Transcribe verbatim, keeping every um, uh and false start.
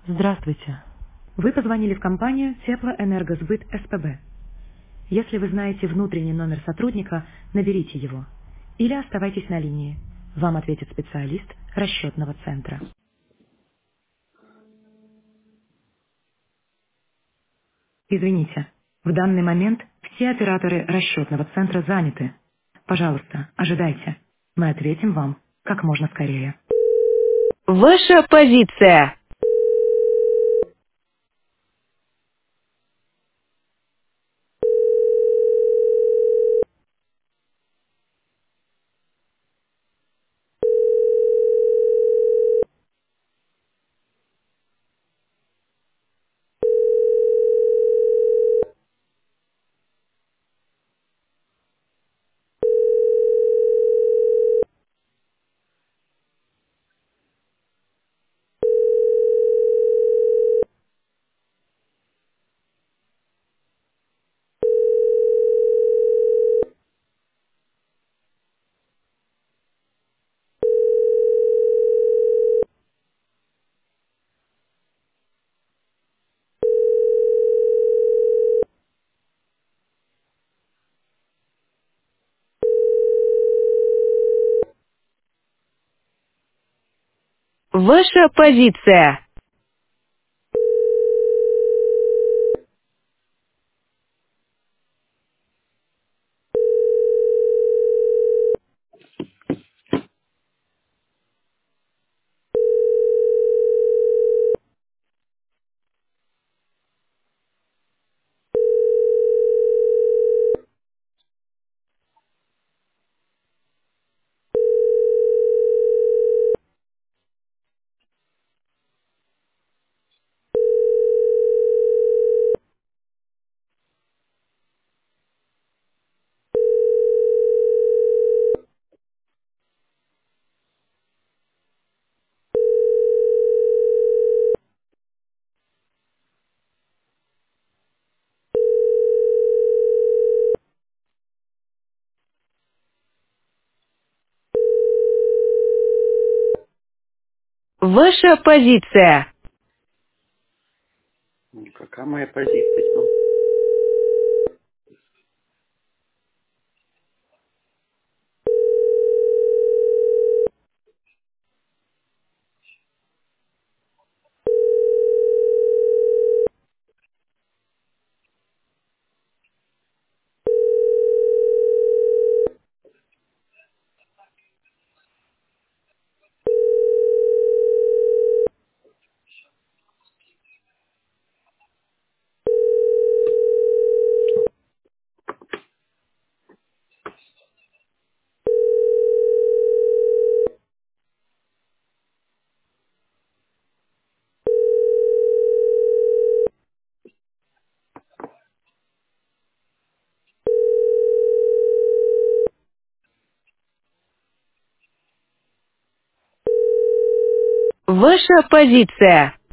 Здравствуйте. Вы позвонили в компанию Теплоэнергосбыт СПБ. Если вы знаете внутренний номер сотрудника, наберите его. Или оставайтесь на линии. Вам ответит специалист расчетного центра. Извините, в данный момент все операторы расчетного центра заняты. Пожалуйста, ожидайте. Мы ответим вам как можно скорее. Ваша позиция. Ваша позиция. Ваша позиция. Ну, какая моя позиция? Ваша позиция.